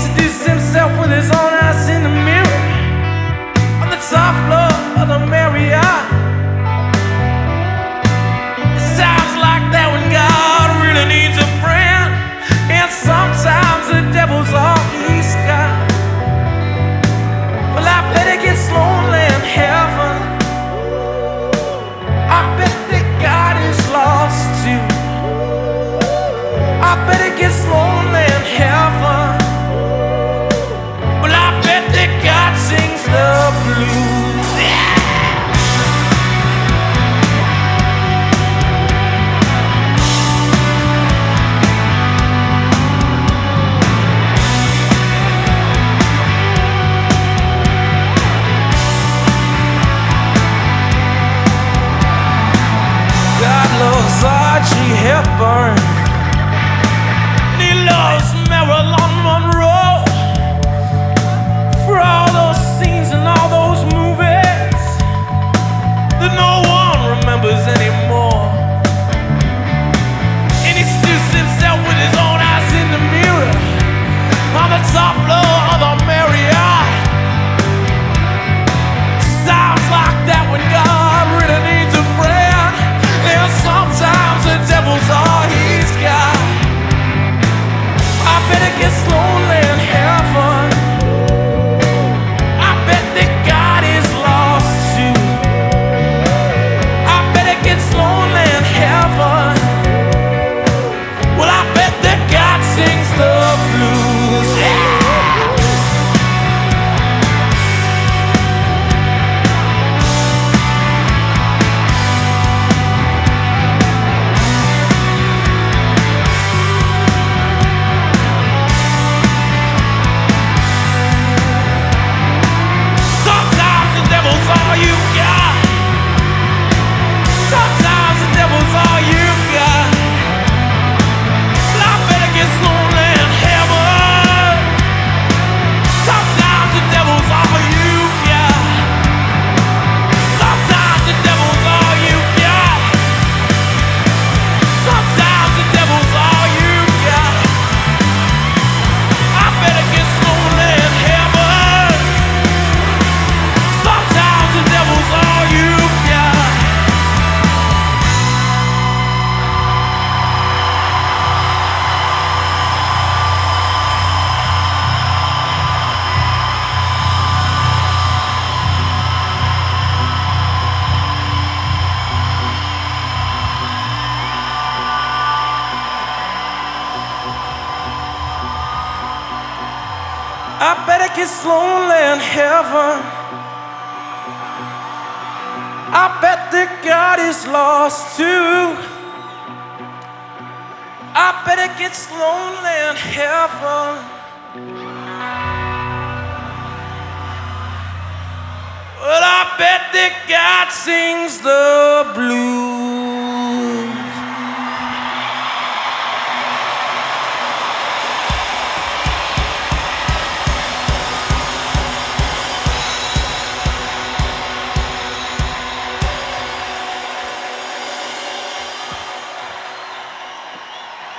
seduces himself with his own eyes in the mirror on the top floor of the Marriott. It sounds like that when God really needs a friend, and sometimes the devil's all he's got. Well, I bet it gets lonely in heaven. I bet that God is lost too. I bet it gets lonely in heaven. Well, I bet that God sings the blues. Yeah. God loves Audrey Hepburn, and he loves Marilyn Monroe, for all those scenes and all those movies that no one remembers anymore. And he seduces himself with his own eyes in the mirror on the top floor of the Marriott. Sounds like that when God really needs a friend, and sometimes the devil's all he's got. I bet it gets lonely in heaven. I bet that God is lost too. I bet it gets lonely in heaven. Well, I bet that God sings the blues. Yeah. Sometimes the devil's all you got. Sometimes the devil's all you got. Well, I bet it gets lonely in heaven. Sometimes the devil's all you got. Sometimes the devil's all you got. Sometimes the devil's all you got. I bet it gets lonely in heaven. Sometimes the devil's all you got. I bet it gets lonely in heaven. I bet that God is lost too. I bet it gets lonely in heaven. Well, I bet that God sings the blues.